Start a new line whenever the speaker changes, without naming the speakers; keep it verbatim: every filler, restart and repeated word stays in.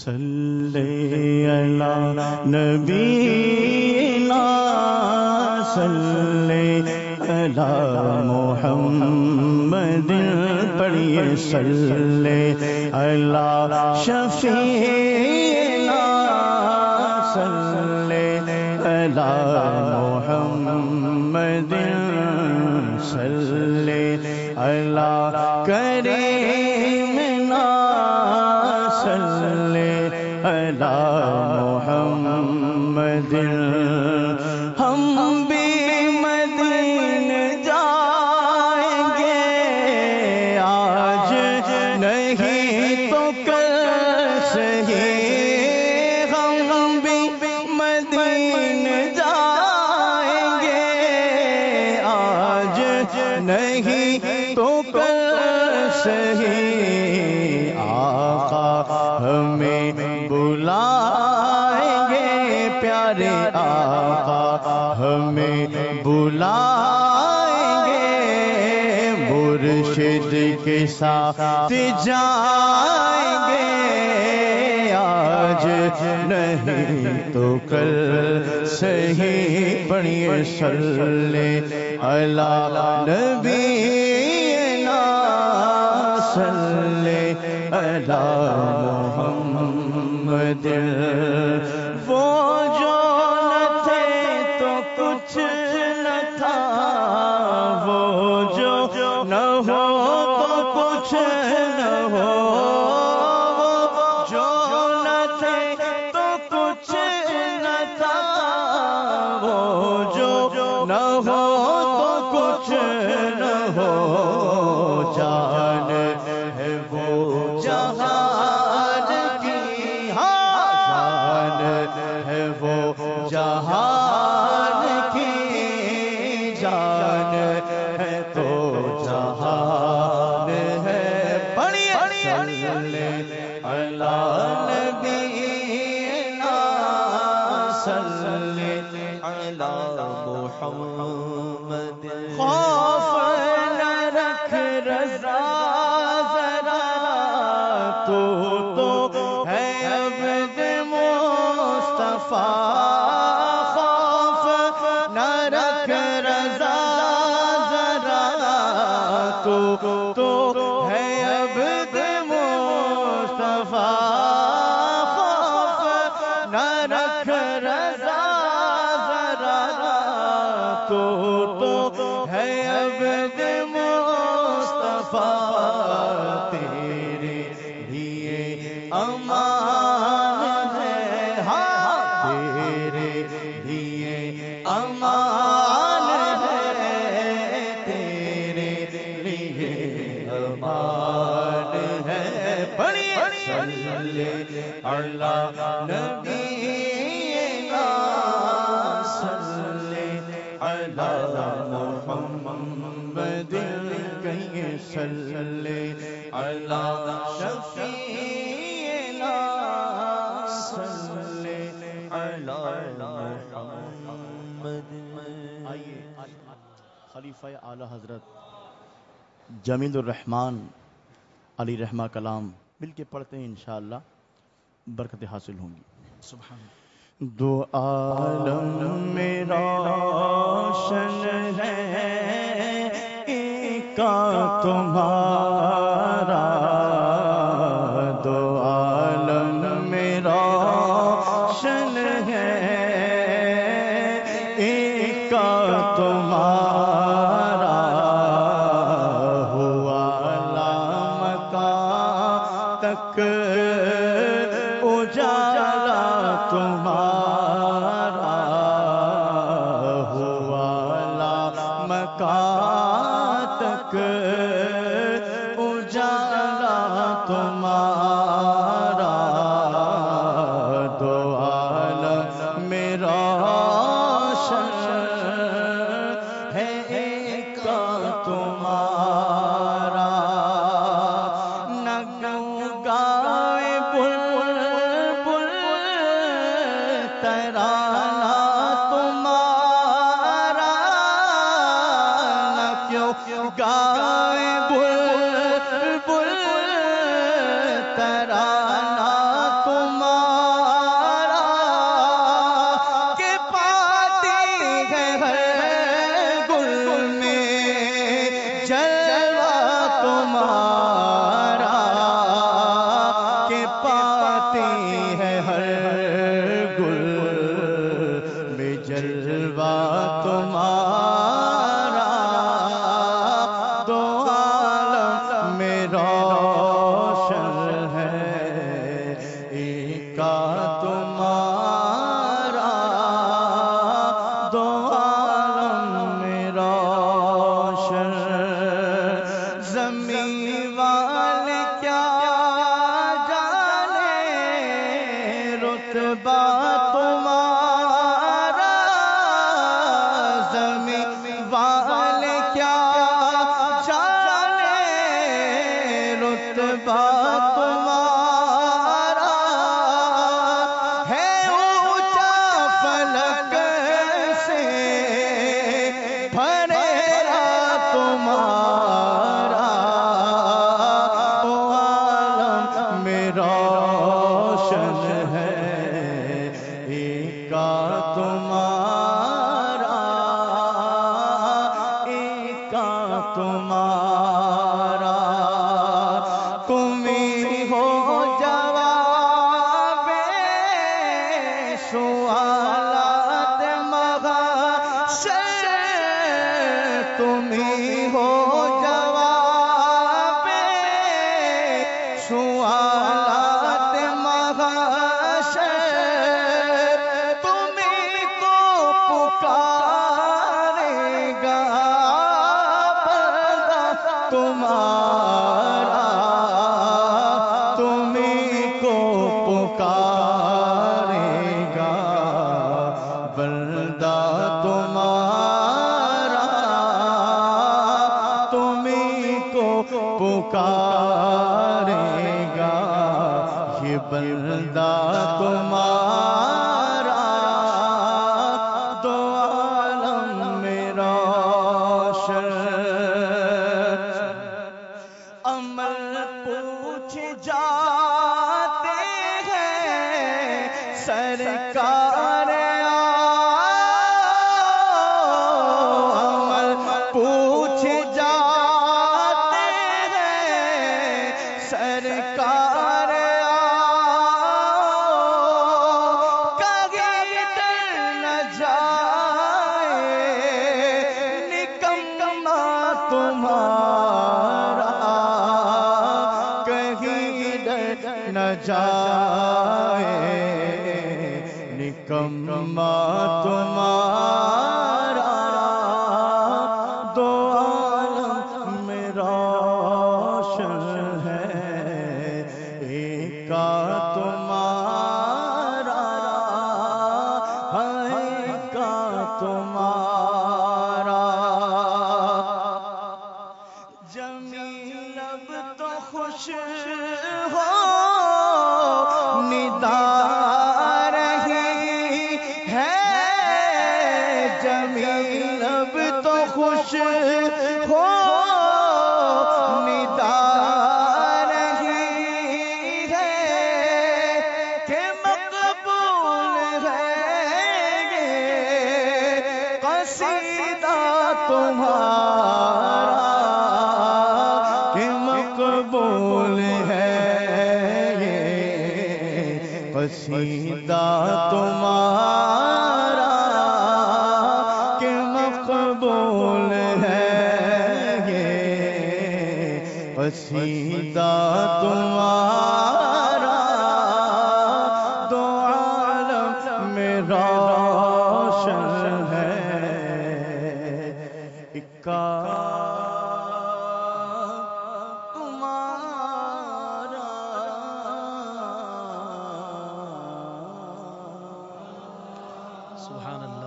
صلی علی نبینا صلی علی محمد پڑھیے صلی علی شفیعنا صلی علی محمد صلی علی کریمنا صلی علی محمد ہم بھی مدینے جائیں گے آج نہیں تو کل صحیح ہم بھی مدینے جائیں گے آج نہیں تو کل صحیح آقا ہمیں بلائیں گے پیارے آقا ہمیں بلائیں گے مرشد کے ساتھ جائیں گے آج نہیں تو کل صحیح پڑھیے صلی علی نبینا صلی علی محمد وہ جو نہ تھے تو کچھ نہ تھا وہ جو نہ ہو تو کچھ نہ ہو وہ جو نہ تھے تو کچھ نہ تھا وہ جو نہ ہو تو کچھ نہ ہو جان ہے وہ جہان کی جان ہے وہ جہان کی جان ہے تو جہان ہے پڑھیے صلی علی نبینا صلی علی محمد خوف نہ رکھ رضا ذرا تو تو ہے عبد مصطفیٰ خوف نہ رکھ رضا ذرا تو تو ہے عبد مصطفیٰ خوف نہ رکھ رضا ذرا تو تو ہے عبد مصطفیٰ تیرے لیے امان ہے ہاں تیرے لیے امان ہے تیرے لیے امان ہے پڑھیے صلی علی نبینا صلی علی محمد کہیں صلی علی شفیعنا صلی علی محمد آئیے خلیفہ اعلی حضرت جمیل الرحمن علی رحمہ کلام مل کے پڑھتے ہیں انشاءاللہ برکتیں حاصل ہوں گی سبحان دو عالم میں روشن ہے ایک کا تمہارا دو عالم میں روشن ہے ایک کا تمہارا ہوا لامکان تک اجالا تمہارا ہوا لامکان تک اجالا تمہارا دو عالم میں روشن ہے ایک کا تمہارا نہ گائے بلبل ترانہ تمہارا نہ کیوں گائے بلبل ترانہ تمہارا پاتی ہے ہر گل میں جلوہ تمہارا، دو عالم میں روشن ہے ایک کا تمہارا، دو عالم میں روشن۔ زمین والے کیا جانے رتبہ تمہارا، زمین والے کیا جانے رتبہ تمہارا، ہے اونچا فلک سے بھرے گا تمہارا، او عالم میں روشن ہے ایک کا تمہارا، ایک کا تمہارا۔ تم ہی ہو جواب سوالات محشر، تم ہی ہو جواب سوالات محشر، تمہیں کو پکارے گا بندہ تمہارا، تمہیں کو پکارے گا بندہ تمہارا، تمہیں کو پکارے گا یہ بندہ تمہارا، دو عالم میں روشن۔ عمل پوچھ جاتے ہیں سرکار عمل پوچھ جاتے ہیں سرکار کہیں ڈر نہ جائے نکما تمہارا، کہیں ڈر نہ جائے نکما تمہارا، دو عالم میں روشن ہے ایک کا تمہارا، ایک کا تمہارا۔ جمیل اب تو خوش ہو ندا رہی ہے، جمیل اب تو خوش ہو ندا رہی ہے کہ مقبول ہے یہ قصیدہ تمہارا، کہ مقبول ہے یہ قصیدہ تمہارا، کہ مقبول ہے یہ قصیدہ تمہارا، دو عالم میں روشن ہے ایک کا تمہارا۔
سبحان اللہ۔